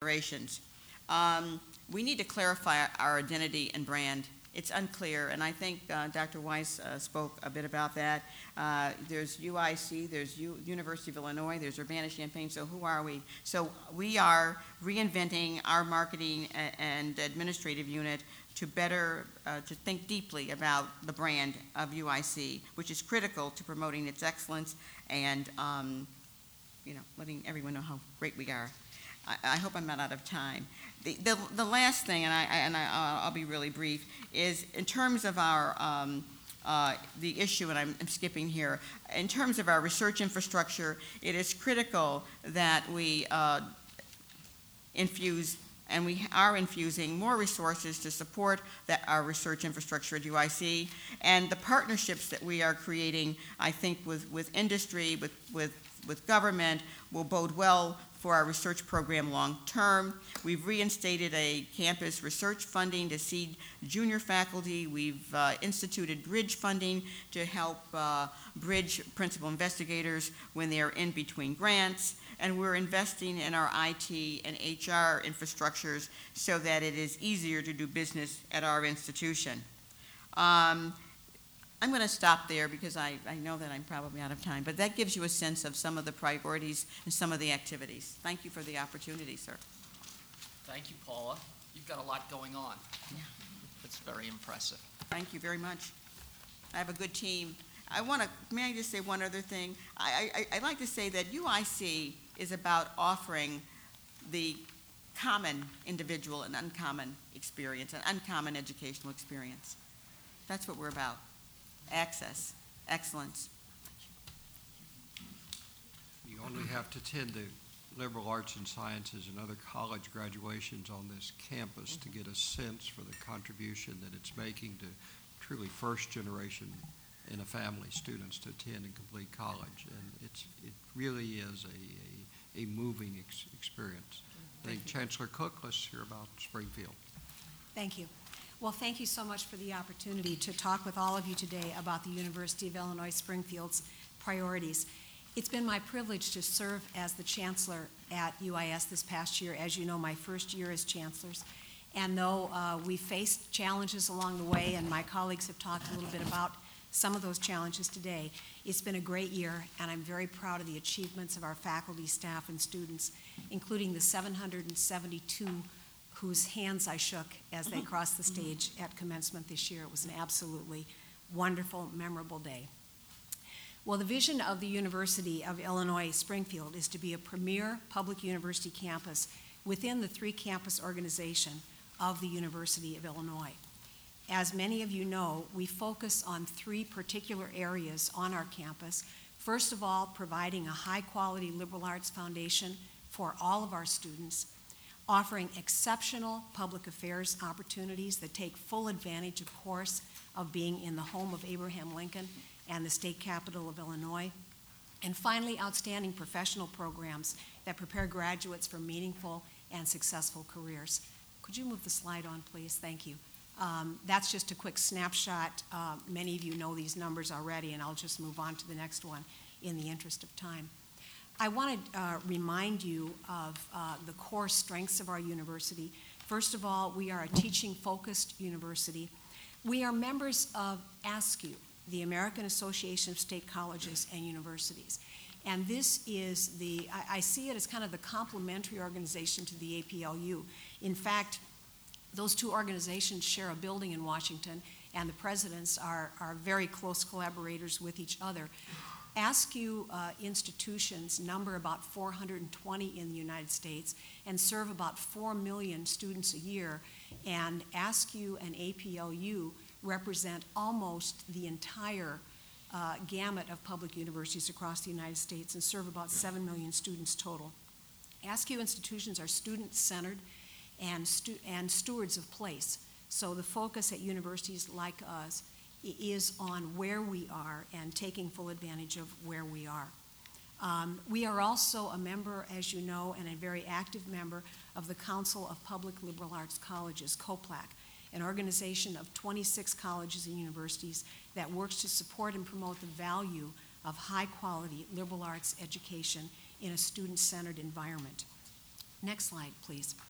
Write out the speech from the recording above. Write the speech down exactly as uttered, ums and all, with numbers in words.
generations. Um, we need to clarify our identity and brand. It's unclear, and I think uh, Doctor Weiss uh, spoke a bit about that. Uh, there's U I C, there's U- University of Illinois, there's Urbana-Champaign, so who are we? So we are reinventing our marketing a- and administrative unit to better, uh, to think deeply about the brand of U I C, which is critical to promoting its excellence and, um, you know, letting everyone know how great we are. I, I hope I'm not out of time. The, the, the last thing, and, I, and I, I'll be really brief, is in terms of our, um, uh, the issue, and I'm, I'm skipping here, in terms of our research infrastructure, it is critical that we uh, infuse, and we are infusing more resources to support that, our research infrastructure at U I C, and the partnerships that we are creating, I think, with, with industry, with, with, with government, will bode well for our research program long term. We've reinstated a campus research funding to seed junior faculty. We've uh, instituted bridge funding to help uh, bridge principal investigators when they are in between grants. And we're investing in our I T and H R infrastructures so that it is easier to do business at our institution. Um, I'm going to stop there because I, I know that I'm probably out of time, but that gives you a sense of some of the priorities and some of the activities. Thank you for the opportunity, sir. Thank you, Paula. You've got a lot going on. Yeah. It's very impressive. Thank you very much. I have a good team. I want to, may I just say one other thing? I, I, I'd like to say that U I C is about offering the common individual an uncommon experience, an uncommon educational experience. That's what we're about. Access, excellence. You only have to attend the liberal arts and sciences and other college graduations on this campus to get a sense for the contribution that it's making to truly first generation in a family students to attend and complete college. And it's it really is a, a, a moving ex- experience. I think Chancellor Cook, let's hear about Springfield. Thank you. Well, thank you so much for the opportunity to talk with all of you today about the University of Illinois Springfield's priorities. It's been my privilege to serve as the chancellor at U I S this past year. As you know, my first year as chancellors. And though uh, we faced challenges along the way, and my colleagues have talked a little bit about some of those challenges today, it's been a great year, and I'm very proud of the achievements of our faculty, staff, and students, including the seven hundred seventy-two whose hands I shook as they crossed the stage at commencement this year. It was an absolutely wonderful, memorable day. Well, the vision of the University of Illinois Springfield is to be a premier public university campus within the three-campus organization of the University of Illinois. As many of you know, we focus on three particular areas on our campus. First of all, providing a high-quality liberal arts foundation for all of our students, offering exceptional public affairs opportunities that take full advantage, of course, of being in the home of Abraham Lincoln and the state capital of Illinois. And finally, outstanding professional programs that prepare graduates for meaningful and successful careers. Could you move the slide on, please? Thank you. Um, that's just a quick snapshot. Uh, many of you know these numbers already, and I'll just move on to the next one in the interest of time. I want to uh, remind you of uh, the core strengths of our university. First of all, we are a teaching-focused university. We are members of ASCU, the American Association of State Colleges and Universities. And this is the, I, I see it as kind of the complementary organization to the A P L U. In fact, those two organizations share a building in Washington, and the presidents are, are very close collaborators with each other. ASCU uh, institutions number about four hundred twenty in the United States and serve about four million students a year, and ASCU and A P L U represent almost the entire uh, gamut of public universities across the United States and serve about seven million students total. ASCU institutions are student-centered and, stu- and stewards of place, so the focus at universities like us is on where we are and taking full advantage of where we are. Um, we are also a member, as you know, and a very active member of the Council of Public Liberal Arts Colleges, COPLAC, an organization of twenty-six colleges and universities that works to support and promote the value of high-quality liberal arts education in a student-centered environment. Next slide, please.